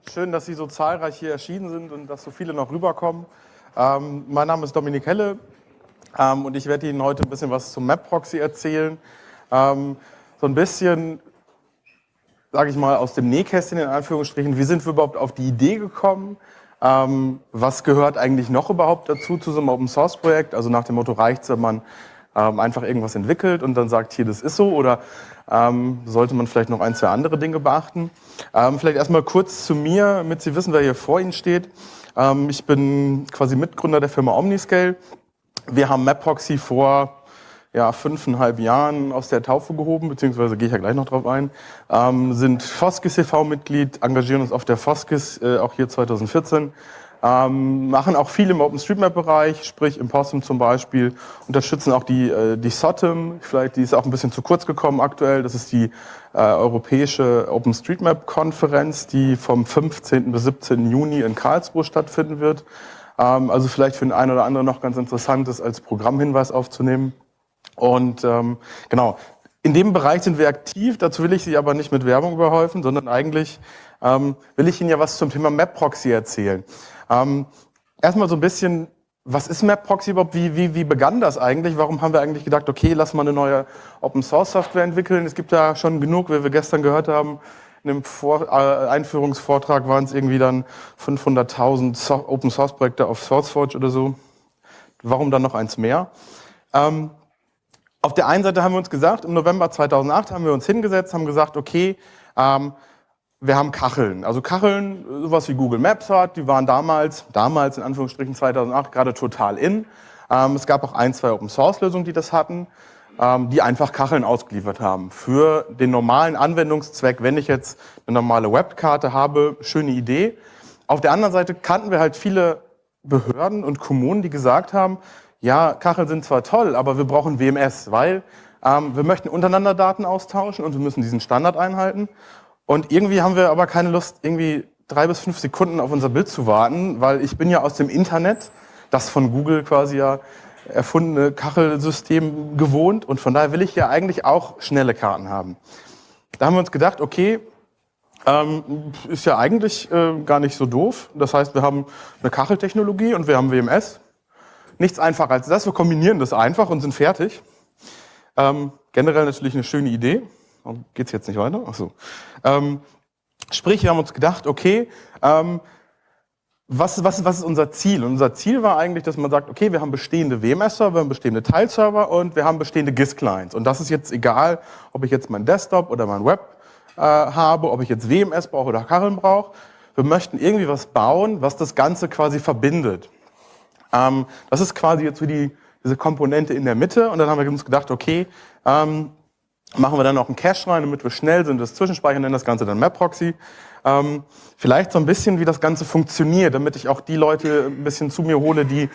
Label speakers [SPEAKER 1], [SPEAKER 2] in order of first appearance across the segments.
[SPEAKER 1] Schön, dass Sie so zahlreich hier erschienen sind und dass so viele noch rüberkommen. Mein Name ist Dominik Helle und ich werde Ihnen heute ein bisschen was zum Map-Proxy erzählen. So ein bisschen, sage ich mal, aus dem Nähkästchen in Anführungsstrichen. Wie sind wir überhaupt auf die Idee gekommen? Was gehört eigentlich noch überhaupt dazu zu so einem Open-Source-Projekt? Also nach dem Motto, reicht es, wenn man einfach irgendwas entwickelt und dann sagt, hier, das ist so, oder sollte man vielleicht noch ein, zwei andere Dinge beachten? Vielleicht erstmal kurz zu mir, damit Sie wissen, wer hier vor Ihnen steht. Ich bin quasi Mitgründer der Firma Omniscale. Wir haben Map-Proxy vor 5,5 Jahren aus der Taufe gehoben, beziehungsweise gehe ich ja gleich noch drauf ein, sind Foskis e.V.-Mitglied, engagieren uns auf der Foskis, auch hier 2014, machen auch viel im OpenStreetMap-Bereich, sprich im Possum zum Beispiel, unterstützen auch die SOTM, vielleicht die ist auch ein bisschen zu kurz gekommen aktuell, das ist die europäische OpenStreetMap-Konferenz, die vom 15. bis 17. Juni in Karlsruhe stattfinden wird. Also vielleicht für den einen oder anderen noch ganz interessant ist, als Programmhinweis aufzunehmen. Und genau, in dem Bereich sind wir aktiv, dazu will ich Sie aber nicht mit Werbung überhäufen, sondern eigentlich will ich Ihnen ja was zum Thema Map-Proxy erzählen. Erstmal so ein bisschen, was ist Map-Proxy überhaupt, wie begann das eigentlich, warum haben wir eigentlich gedacht, okay, lass mal eine neue Open-Source-Software entwickeln, es gibt ja schon genug, wie wir gestern gehört haben, in dem Einführungsvortrag waren es irgendwie dann 500.000 Open-Source-Projekte auf SourceForge oder so, warum dann noch eins mehr? Auf der einen Seite haben wir uns gesagt, im November 2008 haben wir uns hingesetzt, haben gesagt, okay, wir haben Kacheln. Also Kacheln, sowas wie Google Maps hat, die waren damals in Anführungsstrichen 2008 gerade total in. Es gab auch ein, zwei Open-Source-Lösungen, die das hatten, die einfach Kacheln ausgeliefert haben. Für den normalen Anwendungszweck, wenn ich jetzt eine normale Webkarte habe, schöne Idee. Auf der anderen Seite kannten wir halt viele Behörden und Kommunen, die gesagt haben, ja, Kacheln sind zwar toll, aber wir brauchen WMS, weil wir möchten untereinander Daten austauschen und wir müssen diesen Standard einhalten. Und irgendwie haben wir aber keine Lust, irgendwie 3 bis 5 Sekunden auf unser Bild zu warten, weil ich bin ja aus dem Internet, das von Google quasi ja erfundene Kachelsystem gewohnt und von daher will ich ja eigentlich auch schnelle Karten haben. Da haben wir uns gedacht, okay, ist ja eigentlich gar nicht so doof. Das heißt, wir haben eine Kacheltechnologie und wir haben WMS. Nichts einfacher als das. Wir kombinieren das einfach und sind fertig. Generell natürlich eine schöne Idee. Geht's jetzt nicht weiter? Ach so. Sprich, wir haben uns gedacht, okay, was ist unser Ziel? Und unser Ziel war eigentlich, dass man sagt, okay, wir haben bestehende WMS-Server, wir haben bestehende Teilserver und wir haben bestehende GIS-Clients. Und das ist jetzt egal, ob ich jetzt mein Desktop oder mein Web habe, ob ich jetzt WMS brauche oder Kacheln brauche. Wir möchten irgendwie was bauen, was das Ganze quasi verbindet. Das ist quasi jetzt so diese Komponente in der Mitte. Und dann haben wir uns gedacht, okay, machen wir dann noch einen Cache rein, damit wir schnell sind, das Zwischenspeichern, nennen das Ganze dann Map-Proxy. Vielleicht so ein bisschen, wie das Ganze funktioniert, damit ich auch die Leute ein bisschen zu mir hole, die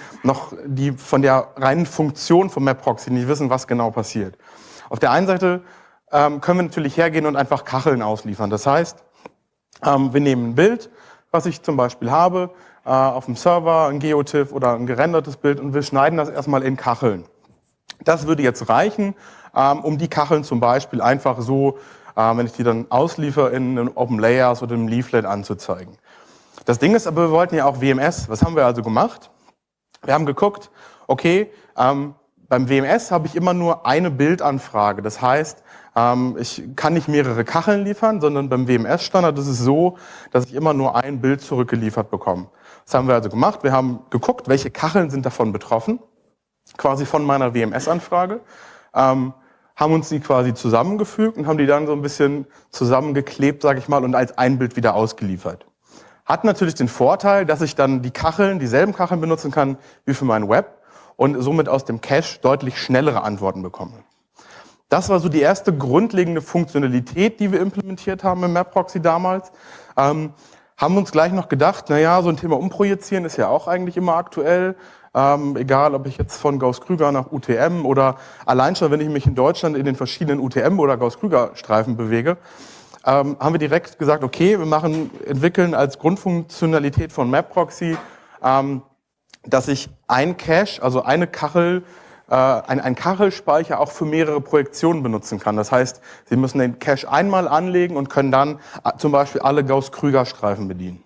[SPEAKER 1] von der reinen Funktion von Map-Proxy nicht wissen, was genau passiert. Auf der einen Seite können wir natürlich hergehen und einfach Kacheln ausliefern. Das heißt, wir nehmen ein Bild, was ich zum Beispiel habe, auf dem Server, ein GeoTIFF oder ein gerendertes Bild und wir schneiden das erstmal in Kacheln. Das würde jetzt reichen, um die Kacheln zum Beispiel einfach so, wenn ich die dann ausliefere, in einem Open Layers oder einem Leaflet anzuzeigen. Das Ding ist aber, wir wollten ja auch WMS. Was haben wir also gemacht? Wir haben geguckt, okay, beim WMS habe ich immer nur eine Bildanfrage. Das heißt, ich kann nicht mehrere Kacheln liefern, sondern beim WMS-Standard ist es so, dass ich immer nur ein Bild zurückgeliefert bekomme. Das haben wir also gemacht. Wir haben geguckt, welche Kacheln sind davon betroffen, quasi von meiner WMS-Anfrage, haben uns die quasi zusammengefügt und haben die dann so ein bisschen zusammengeklebt, sage ich mal, und als ein Bild wieder ausgeliefert. Hat natürlich den Vorteil, dass ich dann dieselben Kacheln benutzen kann wie für mein Web und somit aus dem Cache deutlich schnellere Antworten bekomme. Das war so die erste grundlegende Funktionalität, die wir implementiert haben im Map-Proxy damals. Haben uns gleich noch gedacht, naja, so ein Thema Umprojizieren ist ja auch eigentlich immer aktuell. Egal, ob ich jetzt von Gauss-Krüger nach UTM oder allein schon, wenn ich mich in Deutschland in den verschiedenen UTM- oder Gauss-Krüger-Streifen bewege, haben wir direkt gesagt, okay, wir entwickeln als Grundfunktionalität von Map-Proxy, dass ich ein Cache, also eine Kachel ein Kachelspeicher auch für mehrere Projektionen benutzen kann. Das heißt, Sie müssen den Cache einmal anlegen und können dann zum Beispiel alle Gauss-Krüger-Streifen bedienen.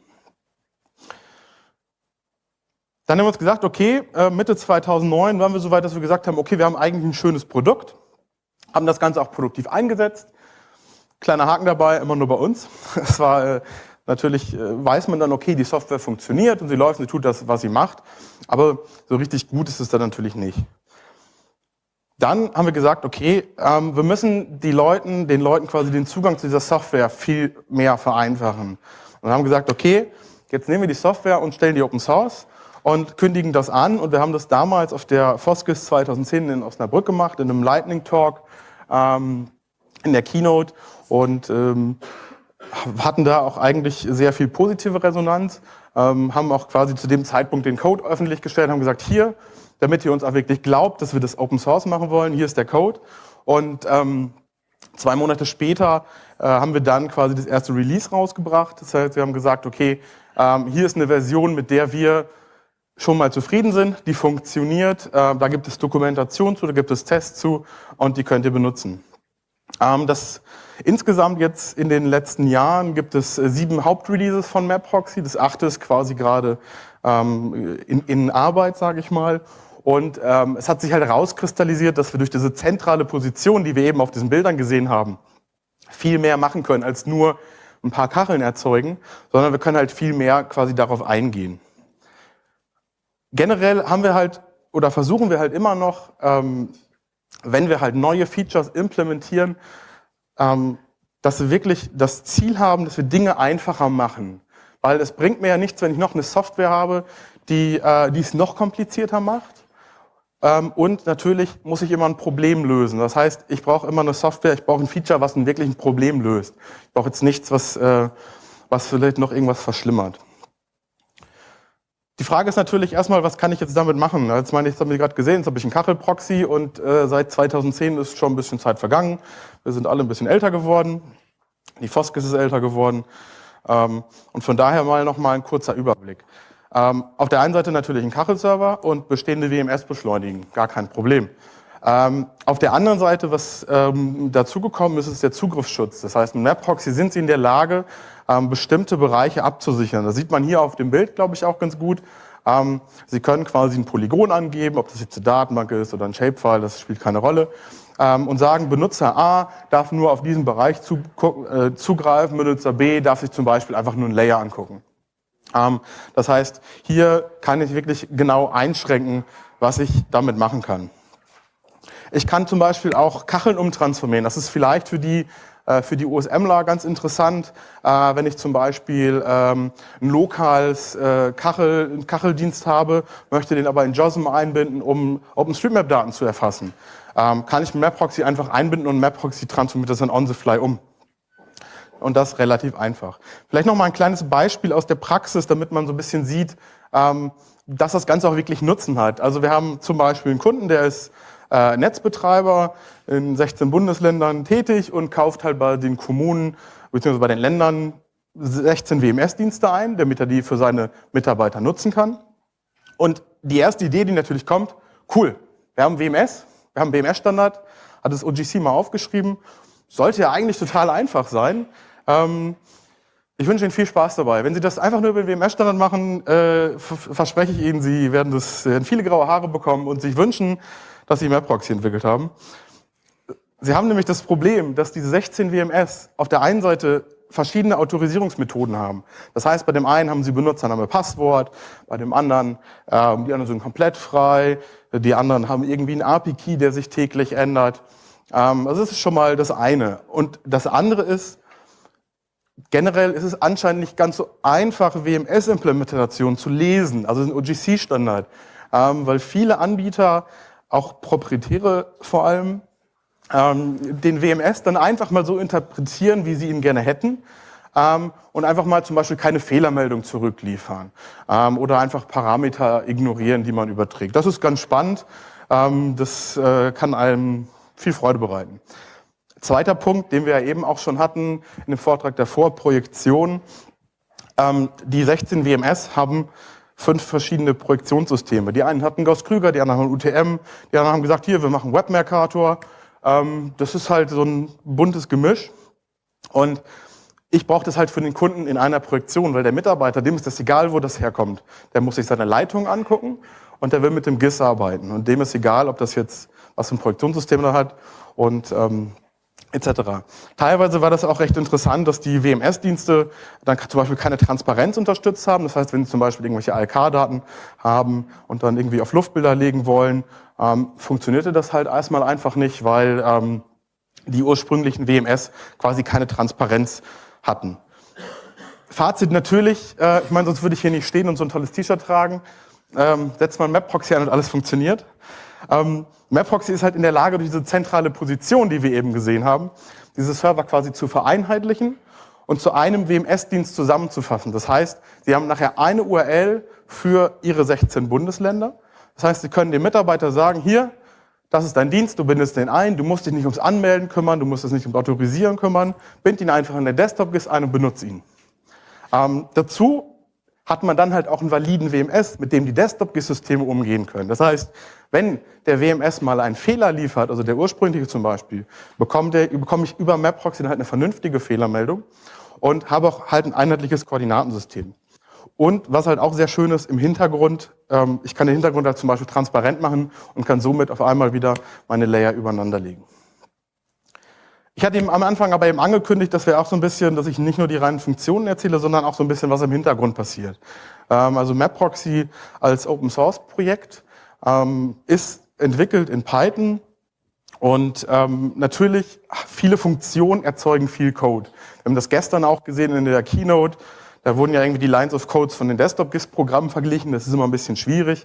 [SPEAKER 1] Dann haben wir uns gesagt, okay, Mitte 2009 waren wir so weit, dass wir gesagt haben, okay, wir haben eigentlich ein schönes Produkt, haben das Ganze auch produktiv eingesetzt. Kleiner Haken dabei, immer nur bei uns. Es war natürlich, weiß man dann, okay, die Software funktioniert und sie läuft, sie tut das, was sie macht, aber so richtig gut ist es dann natürlich nicht. Dann haben wir gesagt, okay, wir müssen den Leuten quasi den Zugang zu dieser Software viel mehr vereinfachen. Und haben gesagt, okay, jetzt nehmen wir die Software und stellen die Open Source und kündigen das an. Und wir haben das damals auf der Foskis 2010 in Osnabrück gemacht, in einem Lightning Talk, in der Keynote und hatten da auch eigentlich sehr viel positive Resonanz, haben auch quasi zu dem Zeitpunkt den Code öffentlich gestellt, haben gesagt, hier, damit ihr uns auch wirklich glaubt, dass wir das Open Source machen wollen, hier ist der Code. Und 2 Monate später haben wir dann quasi das erste Release rausgebracht. Das heißt, wir haben gesagt, okay, hier ist eine Version, mit der wir schon mal zufrieden sind, die funktioniert, da gibt es Dokumentation zu, da gibt es Tests zu und die könnt ihr benutzen. Insgesamt jetzt in den letzten Jahren gibt es 7 Hauptreleases von MapProxy, das 8. ist quasi gerade in Arbeit, sage ich mal. Und es hat sich halt herauskristallisiert, dass wir durch diese zentrale Position, die wir eben auf diesen Bildern gesehen haben, viel mehr machen können, als nur ein paar Kacheln erzeugen, sondern wir können halt viel mehr quasi darauf eingehen. Generell haben wir halt, oder versuchen wir halt immer noch, wenn wir halt neue Features implementieren, dass wir wirklich das Ziel haben, dass wir Dinge einfacher machen. Weil es bringt mir ja nichts, wenn ich noch eine Software habe, die es noch komplizierter macht. Und natürlich muss ich immer ein Problem lösen. Das heißt, ich brauche immer eine Software, ich brauche ein Feature, was wirklich ein Problem löst. Ich brauche jetzt nichts, was vielleicht noch irgendwas verschlimmert. Die Frage ist natürlich erstmal, was kann ich jetzt damit machen? Jetzt meine ich, das haben wir gerade gesehen, jetzt habe ich einen Kachelproxy und seit 2010 ist schon ein bisschen Zeit vergangen. Wir sind alle ein bisschen älter geworden. Die Foskis ist älter geworden. Und von daher noch mal ein kurzer Überblick. Auf der einen Seite natürlich ein Kachelserver und bestehende WMS beschleunigen, gar kein Problem. Auf der anderen Seite, was dazugekommen ist, ist der Zugriffsschutz. Das heißt, mit MapProxy sind Sie in der Lage, bestimmte Bereiche abzusichern. Das sieht man hier auf dem Bild, glaube ich, auch ganz gut. Sie können quasi ein Polygon angeben, ob das jetzt eine Datenbank ist oder ein Shapefile, das spielt keine Rolle. Und sagen, Benutzer A darf nur auf diesen Bereich zugreifen, Benutzer B darf sich zum Beispiel einfach nur ein Layer angucken. Das heißt, hier kann ich wirklich genau einschränken, was ich damit machen kann. Ich kann zum Beispiel auch Kacheln umtransformieren. Das ist vielleicht für die OSMler ganz interessant, wenn ich zum Beispiel ein lokales Kacheldienst habe, möchte den aber in JOSM einbinden, um OpenStreetMap-Daten zu erfassen. Kann ich mit MapProxy einfach einbinden und MapProxy transformiert das dann on the fly um. Und das relativ einfach. Vielleicht noch mal ein kleines Beispiel aus der Praxis, damit man so ein bisschen sieht, dass das Ganze auch wirklich Nutzen hat. Also wir haben zum Beispiel einen Kunden, der ist Netzbetreiber in 16 Bundesländern tätig und kauft halt bei den Kommunen bzw. bei den Ländern 16 WMS-Dienste ein, damit er die für seine Mitarbeiter nutzen kann. Und die erste Idee, die natürlich kommt, cool, wir haben WMS, wir haben BMS-Standard, hat das OGC mal aufgeschrieben, sollte ja eigentlich total einfach sein. Ich wünsche Ihnen viel Spaß dabei. Wenn Sie das einfach nur über den WMS-Standard machen, verspreche ich Ihnen, Sie werden viele graue Haare bekommen und sich wünschen, dass Sie MapProxy entwickelt haben. Sie haben nämlich das Problem, dass diese 16 WMS auf der einen Seite verschiedene Autorisierungsmethoden haben. Das heißt, bei dem einen haben Sie Benutzername, Passwort, bei dem anderen, die anderen sind komplett frei, die anderen haben irgendwie einen API-Key, der sich täglich ändert. Also das ist schon mal das eine. Und das andere ist, generell ist es anscheinend nicht ganz so einfach, WMS-Implementationen zu lesen, also den OGC-Standard, weil viele Anbieter, auch proprietäre vor allem, den WMS dann einfach mal so interpretieren, wie sie ihn gerne hätten und einfach mal zum Beispiel keine Fehlermeldung zurückliefern oder einfach Parameter ignorieren, die man überträgt. Das ist ganz spannend, das kann einem viel Freude bereiten. Zweiter Punkt, den wir ja eben auch schon hatten in dem Vortrag davor, Projektion. Die 16 WMS haben 5 verschiedene Projektionssysteme. Die einen hatten Gauss-Krüger, die anderen haben UTM, die anderen haben gesagt, hier, wir machen Web-Mercator. Das ist halt so ein buntes Gemisch. Und ich brauche das halt für den Kunden in einer Projektion, weil der Mitarbeiter, dem ist das egal, wo das herkommt. Der muss sich seine Leitung angucken und der will mit dem GIS arbeiten. Und dem ist egal, ob das jetzt was für ein Projektionssystem da hat und etc. Teilweise war das auch recht interessant, dass die WMS-Dienste dann zum Beispiel keine Transparenz unterstützt haben. Das heißt, wenn sie zum Beispiel irgendwelche ALK-Daten haben und dann irgendwie auf Luftbilder legen wollen, funktionierte das halt erstmal einfach nicht, weil die ursprünglichen WMS quasi keine Transparenz hatten. Fazit natürlich, ich meine, sonst würde ich hier nicht stehen und so ein tolles T-Shirt tragen. Setzt mal ein Map-Proxy an und alles funktioniert. Map-Proxy ist halt in der Lage, durch diese zentrale Position, die wir eben gesehen haben, diese Server quasi zu vereinheitlichen und zu einem WMS-Dienst zusammenzufassen. Das heißt, Sie haben nachher eine URL für Ihre 16 Bundesländer. Das heißt, Sie können dem Mitarbeiter sagen, hier, das ist dein Dienst, du bindest den ein, du musst dich nicht ums Anmelden kümmern, du musst dich nicht ums Autorisieren kümmern, bind ihn einfach in der Desktop-GIS ein und benutze ihn. Dazu hat man dann halt auch einen validen WMS, mit dem die Desktop-GIS-Systeme umgehen können. Das heißt, wenn der WMS mal einen Fehler liefert, also der ursprüngliche zum Beispiel, bekomme ich über Map-Proxy dann halt eine vernünftige Fehlermeldung und habe auch halt ein einheitliches Koordinatensystem. Und was halt auch sehr schön ist, im Hintergrund, ich kann den Hintergrund halt zum Beispiel transparent machen und kann somit auf einmal wieder meine Layer übereinander legen. Ich hatte eben am Anfang aber eben angekündigt, dass wir auch so ein bisschen, dass ich nicht nur die reinen Funktionen erzähle, sondern auch so ein bisschen, was im Hintergrund passiert. Also Map-Proxy als Open-Source-Projekt ist entwickelt in Python und natürlich viele Funktionen erzeugen viel Code. Wir haben das gestern auch gesehen in der Keynote. Da wurden ja irgendwie die Lines of Codes von den Desktop-GIS-Programmen verglichen. Das ist immer ein bisschen schwierig,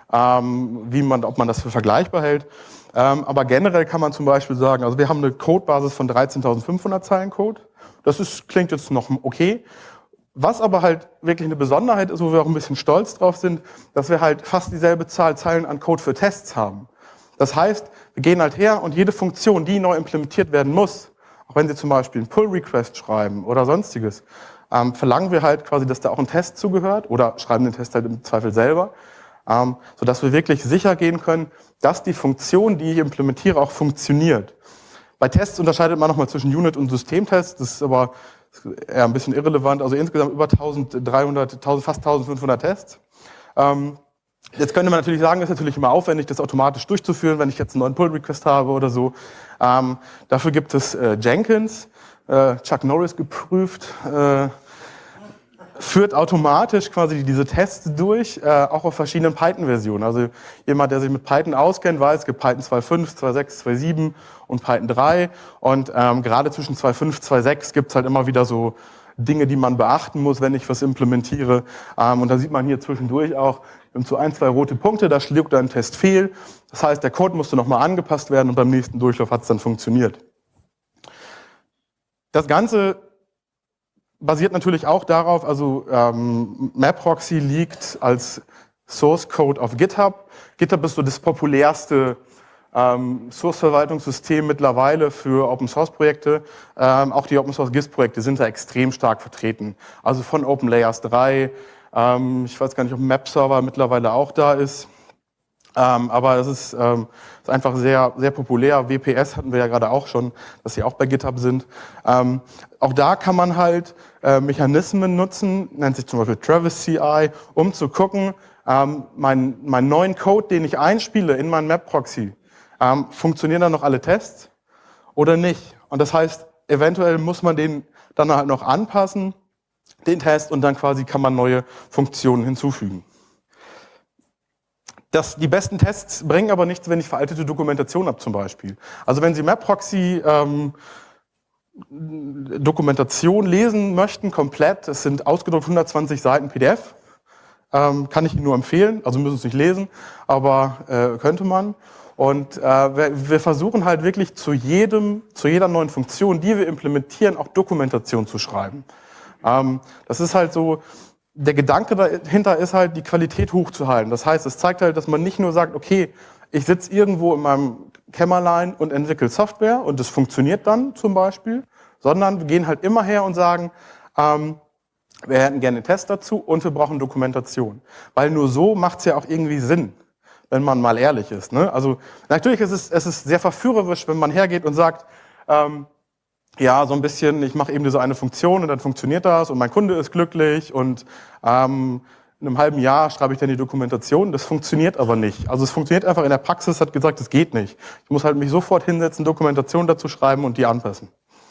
[SPEAKER 1] ob man das für vergleichbar hält. Aber generell kann man zum Beispiel sagen, also wir haben eine Codebasis von 13.500 Zeilen Code. Klingt jetzt noch okay. Was aber halt wirklich eine Besonderheit ist, wo wir auch ein bisschen stolz drauf sind, dass wir halt fast dieselbe Zahl Zeilen an Code für Tests haben. Das heißt, wir gehen halt her und jede Funktion, die neu implementiert werden muss, auch wenn Sie zum Beispiel einen Pull-Request schreiben oder sonstiges, verlangen wir halt quasi, dass da auch ein Test zugehört oder schreiben den Test halt im Zweifel selber, sodass wir wirklich sicher gehen können, dass die Funktion, die ich implementiere, auch funktioniert. Bei Tests unterscheidet man nochmal zwischen Unit- und Systemtests, das ist aber eher ein bisschen irrelevant, also insgesamt über 1300, fast 1500 Tests. Jetzt könnte man natürlich sagen, es ist natürlich immer aufwendig, das automatisch durchzuführen, wenn ich jetzt einen neuen Pull-Request habe oder so. Dafür gibt es Jenkins, Chuck Norris geprüft, führt automatisch quasi diese Tests durch, auch auf verschiedenen Python-Versionen. Also jemand, der sich mit Python auskennt, weiß, es gibt Python 2.5, 2.6, 2.7 und Python 3. Und gerade zwischen 2.5 und 2.6 gibt es halt immer wieder so Dinge, die man beachten muss, wenn ich was implementiere. Und da sieht man hier zwischendurch auch so 1, 2 rote Punkte, da schlägt ein Test fehl. Das heißt, der Code musste nochmal angepasst werden und beim nächsten Durchlauf hat es dann funktioniert. Das Ganze basiert natürlich auch darauf, also Map-Proxy liegt als Source Code auf GitHub. GitHub ist so das populärste Source-Verwaltungssystem mittlerweile für Open-Source-Projekte. Auch die Open-Source-GIS-Projekte sind da extrem stark vertreten. Also von OpenLayers 3, ich weiß gar nicht, ob Map-Server mittlerweile auch da ist. Aber es ist einfach sehr, sehr populär. WPS hatten wir ja gerade auch schon, dass sie auch bei GitHub sind. Auch da kann man halt Mechanismen nutzen, nennt sich zum Beispiel Travis CI, um zu gucken, meinen neuen Code, den ich einspiele in meinen Map-Proxy, funktionieren da noch alle Tests oder nicht? Und das heißt, eventuell muss man den dann halt noch anpassen, den Test, und dann quasi kann man neue Funktionen hinzufügen. Die besten Tests bringen aber nichts, wenn ich veraltete Dokumentation habe zum Beispiel. Also wenn Sie Map-Proxy Dokumentation lesen möchten, komplett, es sind ausgedruckt 120 Seiten PDF, kann ich Ihnen nur empfehlen, also müssen Sie es nicht lesen, aber könnte man. Und wir versuchen halt wirklich zu jeder neuen Funktion, die wir implementieren, auch Dokumentation zu schreiben. Das ist halt so, der Gedanke dahinter ist halt, die Qualität hochzuhalten. Das heißt, es zeigt halt, dass man nicht nur sagt, okay, ich sitze irgendwo in meinem Kämmerlein und entwickle Software und das funktioniert dann zum Beispiel, sondern wir gehen halt immer her und sagen, wir hätten gerne einen Test dazu und wir brauchen Dokumentation. Weil nur so macht es ja auch irgendwie Sinn, wenn man mal ehrlich ist. Ne? Also natürlich ist es sehr verführerisch, wenn man hergeht und sagt, ja, so ein bisschen, ich mache eben diese eine Funktion und dann funktioniert das und mein Kunde ist glücklich und in einem halben Jahr schreibe ich dann die Dokumentation. Das funktioniert aber nicht. Also es funktioniert einfach in der Praxis, hat gesagt, es geht nicht. Ich muss halt mich sofort hinsetzen, Dokumentation dazu schreiben und die anpassen.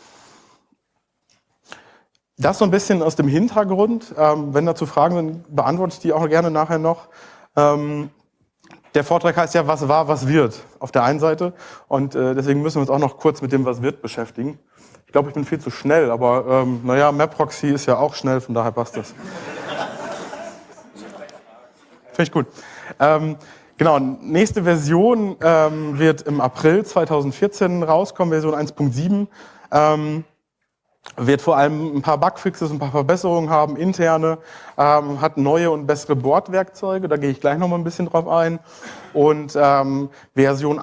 [SPEAKER 1] Das so ein bisschen aus dem Hintergrund. Wenn dazu Fragen sind, beantworte ich die auch gerne nachher noch. Der Vortrag heißt ja, was war, was wird, auf der einen Seite. Und deswegen müssen wir uns auch noch kurz mit dem, was wird, beschäftigen. Ich glaube, ich bin viel zu schnell, aber naja, MapProxy ist ja auch schnell, von daher passt das. Finde ich gut. Genau, nächste Version wird im April 2014 rauskommen, Version 1.7. Wird vor allem ein paar Bugfixes, ein paar Verbesserungen haben, interne, hat neue und bessere Bordwerkzeuge, da gehe ich gleich noch mal ein bisschen drauf ein. Und Version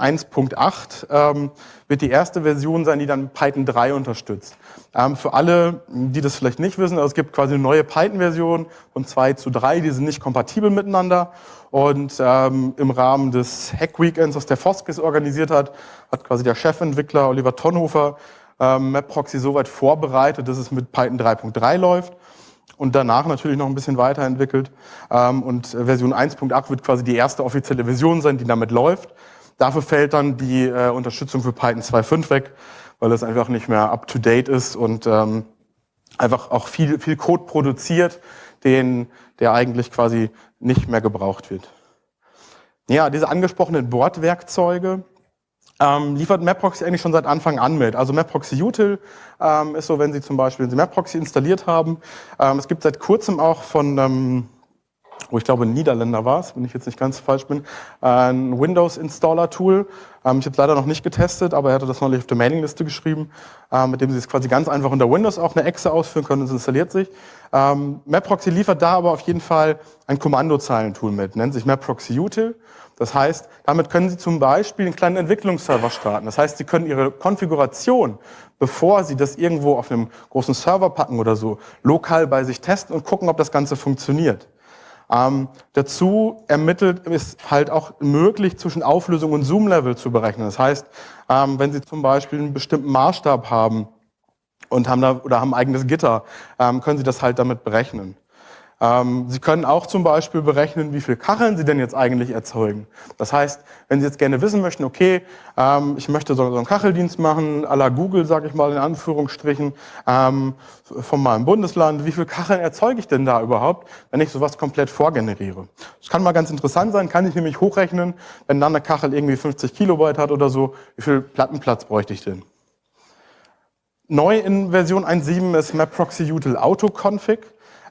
[SPEAKER 1] 1.8 wird die erste Version sein, die dann Python 3 unterstützt. Für alle, die das vielleicht nicht wissen, also es gibt quasi eine neue Python-Version von 2:3, die sind nicht kompatibel miteinander. Und im Rahmen des Hack-Weekends, was der Foskis organisiert hat, hat quasi der Chefentwickler Oliver Tonhofer MapProxy so weit vorbereitet, dass es mit Python 3.3 läuft und danach natürlich noch ein bisschen weiterentwickelt. Und Version 1.8 wird quasi die erste offizielle Version sein, die damit läuft. Dafür fällt dann die Unterstützung für Python 2.5 weg, weil es einfach nicht mehr up-to-date ist und einfach auch viel Code produziert, der eigentlich quasi nicht mehr gebraucht wird. Ja, diese angesprochenen Bordwerkzeuge liefert MapProxy eigentlich schon seit Anfang an mit. Also MapProxy Util ist so, wenn Sie MapProxy installiert haben. Es gibt seit kurzem auch von, wo ich glaube ein Niederländer war es, wenn ich jetzt nicht ganz falsch bin, ein Windows-Installer-Tool. Ich habe es leider noch nicht getestet, aber er hatte das neulich auf der Mailingliste geschrieben, mit dem Sie es quasi ganz einfach unter Windows auch eine Exe ausführen können und es installiert sich. MapProxy liefert da aber auf jeden Fall ein Kommandozeilentool mit, nennt sich MapProxy Util. Das heißt, damit können Sie zum Beispiel einen kleinen Entwicklungsserver starten. Das heißt, Sie können Ihre Konfiguration, bevor Sie das irgendwo auf einem großen Server packen oder so, lokal bei sich testen und gucken, ob das Ganze funktioniert. Dazu ist halt auch möglich, zwischen Auflösung und Zoom-Level zu berechnen. Das heißt, wenn Sie zum Beispiel einen bestimmten Maßstab haben und haben ein eigenes Gitter, können Sie das halt damit berechnen. Sie können auch zum Beispiel berechnen, wie viele Kacheln Sie denn jetzt eigentlich erzeugen. Das heißt, wenn Sie jetzt gerne wissen möchten, okay, ich möchte so einen Kacheldienst machen, à la Google, sage ich mal in Anführungsstrichen, von meinem Bundesland, wie viele Kacheln erzeuge ich denn da überhaupt, wenn ich sowas komplett vorgeneriere? Das kann mal ganz interessant sein, kann ich nämlich hochrechnen, wenn dann eine Kachel irgendwie 50 Kilobyte hat oder so, wie viel Plattenplatz bräuchte ich denn? Neu in Version 1.7 ist MapProxy Util Autoconfig.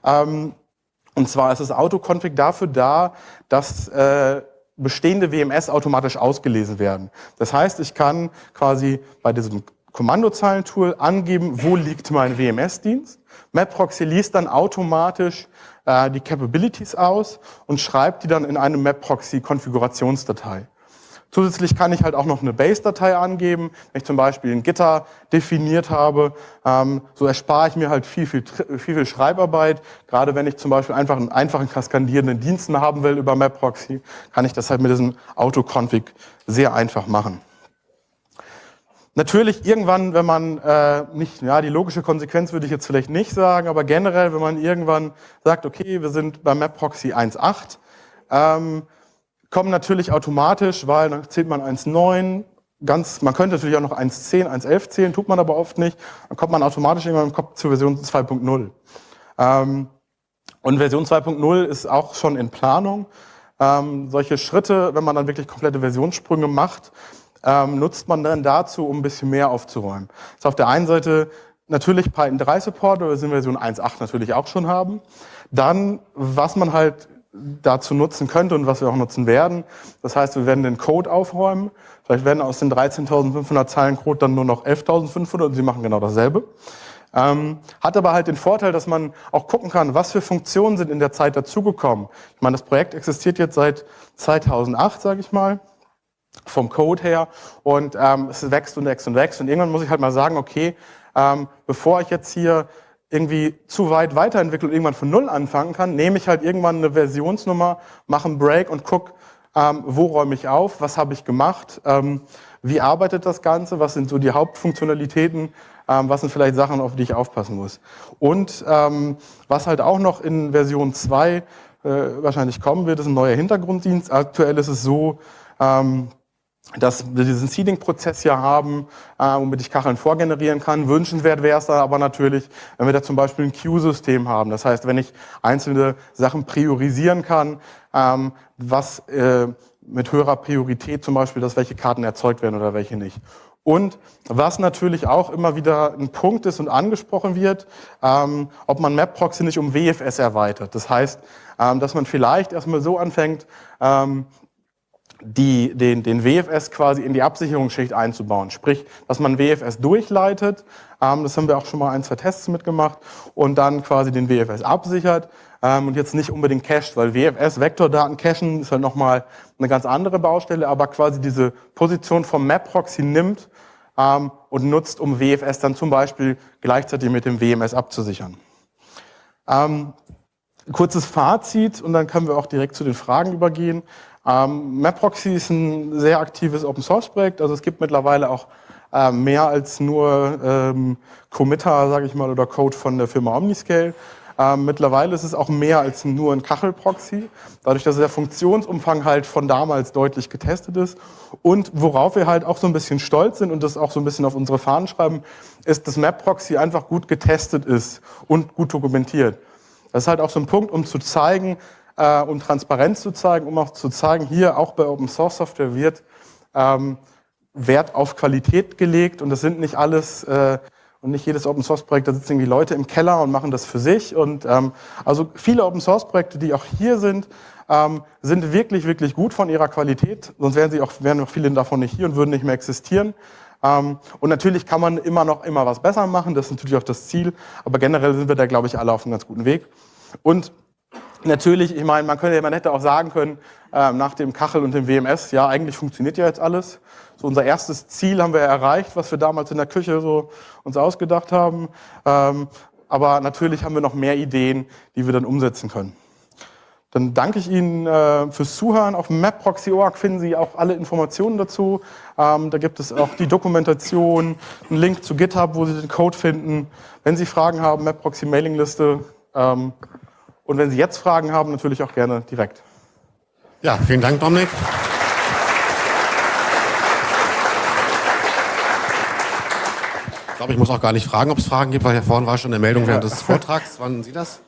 [SPEAKER 1] Und zwar ist das Autoconfig dafür da, dass bestehende WMS automatisch ausgelesen werden. Das heißt, ich kann quasi bei diesem Kommandozeilentool angeben, wo liegt mein WMS-Dienst. MapProxy liest dann automatisch die Capabilities aus und schreibt die dann in eine MapProxy-Konfigurationsdatei. Zusätzlich kann ich halt auch noch eine Base-Datei angeben. Wenn ich zum Beispiel ein Gitter definiert habe, so erspare ich mir halt viel Schreibarbeit. Gerade wenn ich zum Beispiel einfach einen einfachen kaskadierenden Dienst haben will über MapProxy, kann ich das halt mit diesem Autoconfig sehr einfach machen. Natürlich irgendwann, wenn man nicht, ja, die logische Konsequenz würde ich jetzt vielleicht nicht sagen, aber generell, wenn man irgendwann sagt, okay, wir sind bei MapProxy 1.8, kommen natürlich automatisch, weil dann zählt man 1.9, man könnte natürlich auch noch 1.10, 1.11 zählen, tut man aber oft nicht, dann kommt man automatisch irgendwann im Kopf zur Version 2.0. Und Version 2.0 ist auch schon in Planung. Solche Schritte, wenn man dann wirklich komplette Versionssprünge macht, nutzt man dann dazu, um ein bisschen mehr aufzuräumen. Das ist auf der einen Seite natürlich Python 3 Support, oder wir in Version 1.8 natürlich auch schon haben. Dann, was man halt dazu nutzen könnte und was wir auch nutzen werden. Das heißt, wir werden den Code aufräumen. Vielleicht werden aus den 13.500 Zeilen Code dann nur noch 11.500 und sie machen genau dasselbe. Hat aber halt den Vorteil, dass man auch gucken kann, was für Funktionen sind in der Zeit dazugekommen. Ich meine, das Projekt existiert jetzt seit 2008, sage ich mal, vom Code her und es wächst und wächst und wächst und irgendwann muss ich halt mal sagen, okay, bevor ich jetzt hier irgendwie zu weit weiterentwickelt und irgendwann von Null anfangen kann, nehme ich halt irgendwann eine Versionsnummer, mache einen Break und gucke, wo räume ich auf, was habe ich gemacht, wie arbeitet das Ganze, was sind so die Hauptfunktionalitäten, was sind vielleicht Sachen, auf die ich aufpassen muss. Und was halt auch noch in Version 2 wahrscheinlich kommen wird, ist ein neuer Hintergrunddienst. Aktuell ist es so, dass wir diesen Seeding-Prozess ja haben, womit ich Kacheln vorgenerieren kann. Wünschenswert wäre es da aber natürlich, wenn wir da zum Beispiel ein Queue-System haben. Das heißt, wenn ich einzelne Sachen priorisieren kann, was mit höherer Priorität zum Beispiel, dass welche Karten erzeugt werden oder welche nicht. Und was natürlich auch immer wieder ein Punkt ist und angesprochen wird, ob man Map-Proxy nicht um WFS erweitert. Das heißt, dass man vielleicht erstmal so anfängt, den WFS quasi in die Absicherungsschicht einzubauen. Sprich, dass man WFS durchleitet, das haben wir auch schon mal 1, 2 Tests mitgemacht, und dann quasi den WFS absichert und jetzt nicht unbedingt cached, weil WFS, Vektordaten cachen, ist halt nochmal eine ganz andere Baustelle, aber quasi diese Position vom Map-Proxy nimmt und nutzt, um WFS dann zum Beispiel gleichzeitig mit dem WMS abzusichern. Kurzes Fazit und dann können wir auch direkt zu den Fragen übergehen. Map-Proxy ist ein sehr aktives Open-Source-Projekt, also es gibt mittlerweile auch mehr als nur Committer, sage ich mal, oder Code von der Firma Omniscale. Mittlerweile ist es auch mehr als nur ein Kachel-Proxy, dadurch, dass der Funktionsumfang halt von damals deutlich getestet ist. Und worauf wir halt auch so ein bisschen stolz sind und das auch so ein bisschen auf unsere Fahnen schreiben, ist, dass Map-Proxy einfach gut getestet ist und gut dokumentiert. Das ist halt auch so ein Punkt, um zu zeigen, um Transparenz zu zeigen, um auch zu zeigen, hier auch bei Open Source Software wird Wert auf Qualität gelegt und das sind nicht alles und nicht jedes Open Source Projekt, da sitzen irgendwie Leute im Keller und machen das für sich und also viele Open Source Projekte, die auch hier sind wirklich, wirklich gut von ihrer Qualität, sonst wären noch viele davon nicht hier und würden nicht mehr existieren. Und natürlich kann man immer was besser machen, das ist natürlich auch das Ziel, aber generell sind wir da, glaube ich, alle auf einem ganz guten Weg. Und natürlich, ich meine, man hätte auch sagen können, nach dem Kachel und dem WMS, ja, eigentlich funktioniert ja jetzt alles. So unser erstes Ziel haben wir erreicht, was wir damals in der Küche so uns ausgedacht haben. Aber natürlich haben wir noch mehr Ideen, die wir dann umsetzen können. Dann danke ich Ihnen fürs Zuhören. Auf mapproxy.org finden Sie auch alle Informationen dazu. Da gibt es auch die Dokumentation, einen Link zu GitHub, wo Sie den Code finden. Wenn Sie Fragen haben, Mapproxy-Mailingliste. Und wenn Sie jetzt Fragen haben, natürlich auch gerne direkt.
[SPEAKER 2] Ja, vielen Dank, Dominik. Ich glaube, ich muss auch gar nicht fragen, ob es Fragen gibt, weil hier vorne war schon eine Meldung während des Vortrags. Wann Sie das?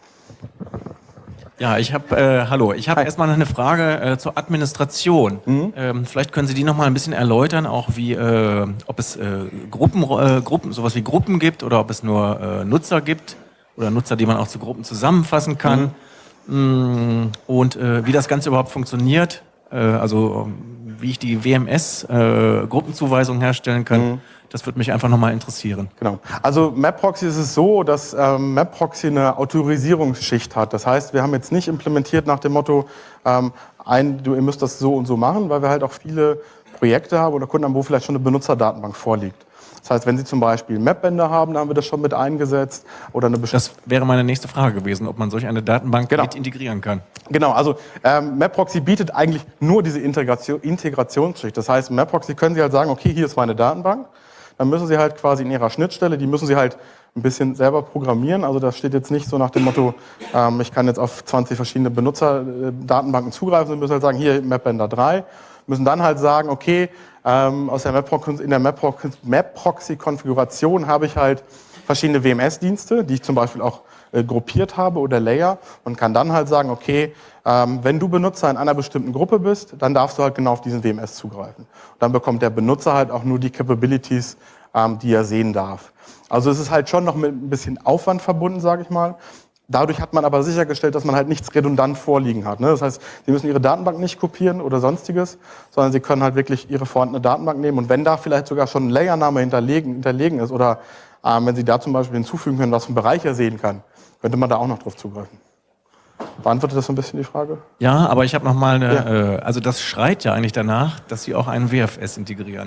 [SPEAKER 3] Ja, ich habe hallo. Ich habe erstmal noch eine Frage zur Administration. Vielleicht können Sie die noch mal ein bisschen erläutern, auch wie ob es Gruppen, sowas wie Gruppen gibt oder ob es nur Nutzer gibt oder Nutzer, die man auch zu Gruppen zusammenfassen kann. Und wie das Ganze überhaupt funktioniert, also wie ich die WMS-Gruppenzuweisung herstellen kann, das würde mich einfach nochmal interessieren.
[SPEAKER 1] Genau. Also Map-Proxy ist es so, dass Map-Proxy eine Autorisierungsschicht hat. Das heißt, wir haben jetzt nicht implementiert nach dem Motto, ihr müsst das so und so machen, weil wir halt auch viele Projekte haben oder Kunden haben, wo vielleicht schon eine Benutzerdatenbank vorliegt. Das heißt, wenn Sie zum Beispiel Mapbänder haben, dann haben wir das schon mit eingesetzt. Oder das
[SPEAKER 3] wäre meine nächste Frage gewesen, ob man solch eine Datenbank mit integrieren kann.
[SPEAKER 1] Genau, also Map-Proxy bietet eigentlich nur diese Integrationsschicht. Das heißt, Map-Proxy können Sie halt sagen, okay, hier ist meine Datenbank. Dann müssen Sie halt quasi in Ihrer Schnittstelle, die müssen Sie halt ein bisschen selber programmieren. Also das steht jetzt nicht so nach dem Motto, ich kann jetzt auf 20 verschiedene Benutzerdatenbanken zugreifen. Sie müssen halt sagen, hier Mapbänder 3. Müssen dann halt sagen, okay, in der Map-Proxy-Konfiguration habe ich halt verschiedene WMS-Dienste, die ich zum Beispiel auch gruppiert habe oder Layer und kann dann halt sagen, okay, wenn du Benutzer in einer bestimmten Gruppe bist, dann darfst du halt genau auf diesen WMS zugreifen. Und dann bekommt der Benutzer halt auch nur die Capabilities, die er sehen darf. Also es ist halt schon noch mit ein bisschen Aufwand verbunden, sage ich mal. Dadurch hat man aber sichergestellt, dass man halt nichts redundant vorliegen hat. Ne? Das heißt, Sie müssen Ihre Datenbank nicht kopieren oder sonstiges, sondern Sie können halt wirklich Ihre vorhandene Datenbank nehmen. Und wenn da vielleicht sogar schon ein Layername hinterlegen ist oder wenn Sie da zum Beispiel hinzufügen können, was für einen Bereich er sehen kann, könnte man da auch noch drauf zugreifen. Beantwortet das so ein bisschen die Frage?
[SPEAKER 3] Ja, aber ich habe noch mal eine, also das schreit ja eigentlich danach, dass Sie auch einen WFS integrieren.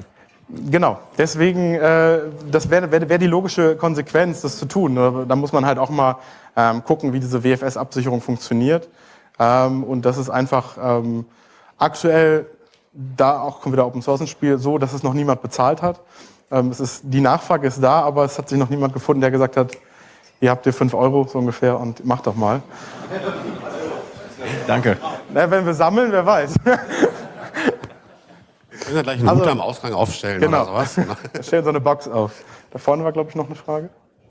[SPEAKER 1] Genau, deswegen, das wäre die logische Konsequenz, das zu tun. Da muss man halt auch mal gucken, wie diese WFS-Absicherung funktioniert. Und das ist einfach aktuell, da auch kommt wieder Open Source ins Spiel, so, dass es noch niemand bezahlt hat. Die Nachfrage ist da, aber es hat sich noch niemand gefunden, der gesagt hat, ihr habt hier 5 Euro so ungefähr und macht doch mal.
[SPEAKER 3] Danke.
[SPEAKER 1] Na, wenn wir sammeln, wer weiß.
[SPEAKER 2] Wir können ja gleich eine Route am Ausgang aufstellen
[SPEAKER 1] Genau.
[SPEAKER 2] oder sowas.
[SPEAKER 1] Wir stellen so eine Box auf. Da vorne war, glaube ich, noch eine Frage.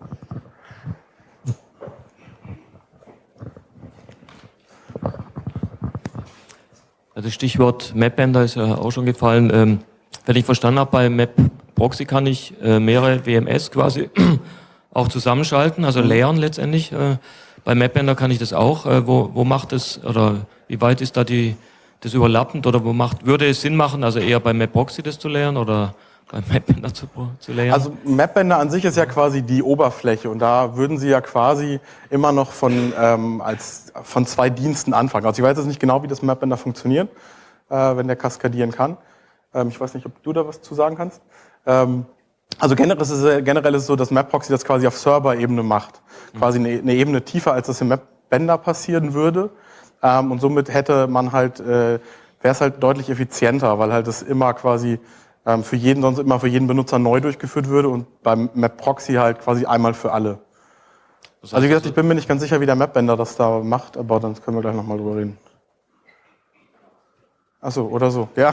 [SPEAKER 4] Also Stichwort Mapbender ist ja auch schon gefallen. Wenn ich verstanden habe, bei MapProxy kann ich mehrere WMS quasi auch zusammenschalten, also layern letztendlich. Bei Mapbender kann ich das auch. Wo macht es, oder wie weit ist da das überlappend, oder würde es Sinn machen, also eher bei MapProxy das zu layern oder bei Mapbender zu layern?
[SPEAKER 1] Also Mapbender an sich ist ja quasi die Oberfläche und da würden Sie ja quasi immer noch von 2 Diensten anfangen. Also ich weiß jetzt nicht genau, wie das Mapbender funktioniert, wenn der kaskadieren kann. Ich weiß nicht, ob du da was zu sagen kannst. Also generell ist es so, dass MapProxy das quasi auf Server-Ebene macht. Quasi eine Ebene tiefer, als das im Mapbender passieren würde. Und somit hätte man halt, wäre es halt deutlich effizienter, weil halt das immer quasi für jeden Benutzer neu durchgeführt würde und beim MapProxy halt quasi einmal für alle.
[SPEAKER 2] Das heißt,
[SPEAKER 1] Also wie gesagt, ich bin mir nicht ganz sicher, wie der Mapbender das da macht, aber dann können wir gleich nochmal drüber reden. Ach so, oder so, ja.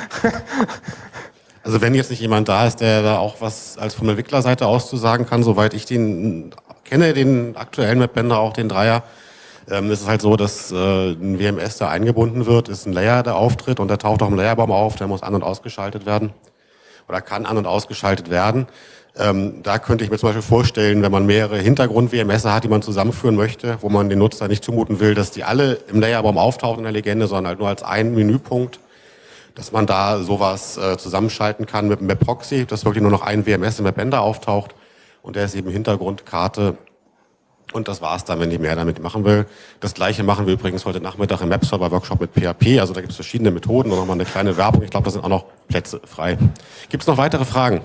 [SPEAKER 2] Also wenn jetzt nicht jemand da ist, der da auch was als von der Entwicklerseite aus zu sagen kann, soweit ich den kenne, den aktuellen Mapbender, auch den Dreier, ist es halt so, dass ein WMS da eingebunden wird, ist ein Layer, der auftritt und der taucht auch im Layerbaum auf, der muss an- und ausgeschaltet werden oder kann an- und ausgeschaltet werden. Da könnte ich mir zum Beispiel vorstellen, wenn man mehrere Hintergrund-WMS hat, die man zusammenführen möchte, wo man den Nutzer nicht zumuten will, dass die alle im Layerbaum auftauchen in der Legende, sondern halt nur als einen Menüpunkt, dass man da sowas zusammenschalten kann mit dem MapProxy, dass wirklich nur noch ein WMS im Mapbender auftaucht und der ist eben Hintergrundkarte. Und das war's dann, wenn ich mehr damit machen will. Das Gleiche machen wir übrigens heute Nachmittag im Webserver-Workshop mit PHP. Also da gibt es verschiedene Methoden und nochmal eine kleine Werbung. Ich glaube, da sind auch noch Plätze frei. Gibt es noch weitere Fragen?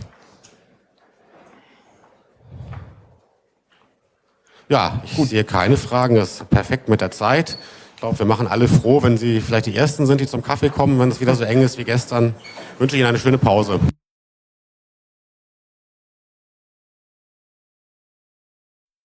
[SPEAKER 2] Ja, ich sehe keine Fragen. Das ist perfekt mit der Zeit. Ich glaube, wir machen alle froh, wenn Sie vielleicht die Ersten sind, die zum Kaffee kommen. Wenn es wieder so eng ist wie gestern, wünsche ich Ihnen eine schöne Pause.